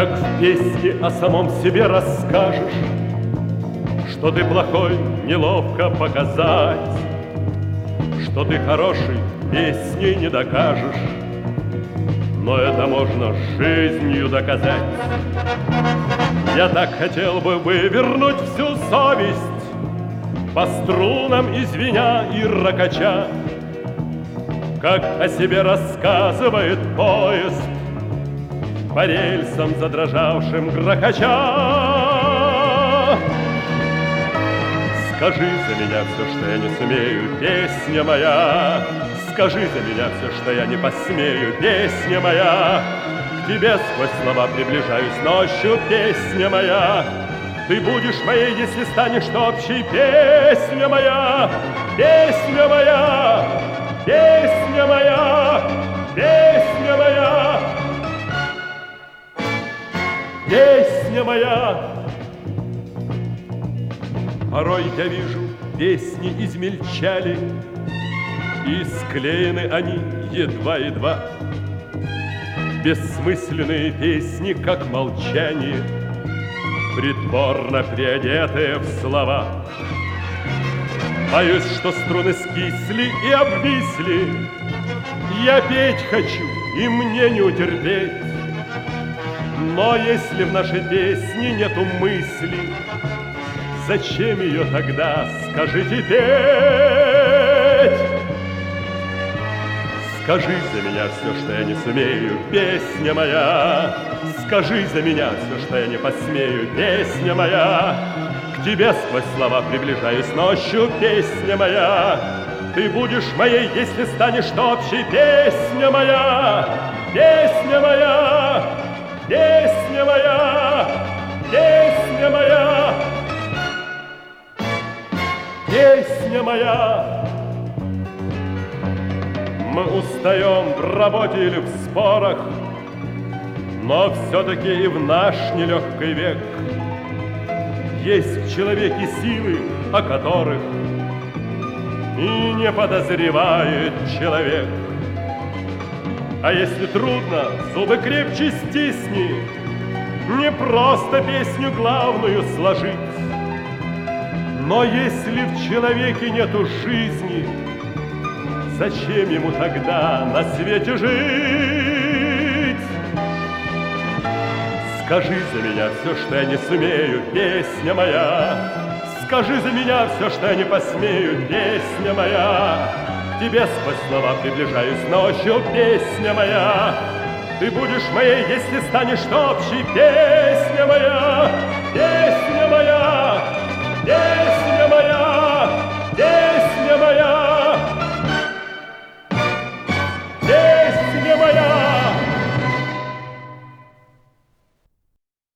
Как в песне о самом себе расскажешь, что ты плохой, неловко показать, что ты хороший, песней не докажешь, но это можно жизнью доказать. Я так хотел бы вывернуть всю совесть, по струнам извиня и ракача, как о себе рассказывает поезд, по рельсам задрожавшим грохоча. Скажи за меня все, что я не сумею, песня моя. Скажи за меня все, что я не посмею, песня моя. К тебе сквозь слова приближаюсь ночью, песня моя. Ты будешь моей, если станешь общей, песня моя. Песня моя, песня моя, песня моя. Песня моя. Порой я вижу, песни измельчали, и склеены они едва-едва. Бессмысленные песни, как молчание, притворно приодетые в слова. Боюсь, что струны скисли и обвисли. Я петь хочу, и мне не утерпеть. Но если в нашей песне нету мысли, зачем ее тогда, скажите, петь? Скажи за меня все, что я не сумею, песня моя. Скажи за меня все, что я не посмею, песня моя. К тебе сквозь слова приближаюсь ночью, песня моя. Ты будешь моей, если станешь общей, песня моя. Песня моя, песня моя, песня моя. Песня моя. Мы устаем в работе или в спорах, но все-таки и в наш нелегкий век есть в человеке силы, о которых и не подозревает человек. А если трудно, зубы крепче стисни, не просто песню главную сложить. Но если в человеке нету жизни, зачем ему тогда на свете жить? Скажи за меня все, что я не сумею, песня моя. Скажи за меня все, что я не посмею, песня моя. К тебе сквозь слова приближаюсь ночью, песня моя. Ты будешь моей, если станешь общей, песня моя, песня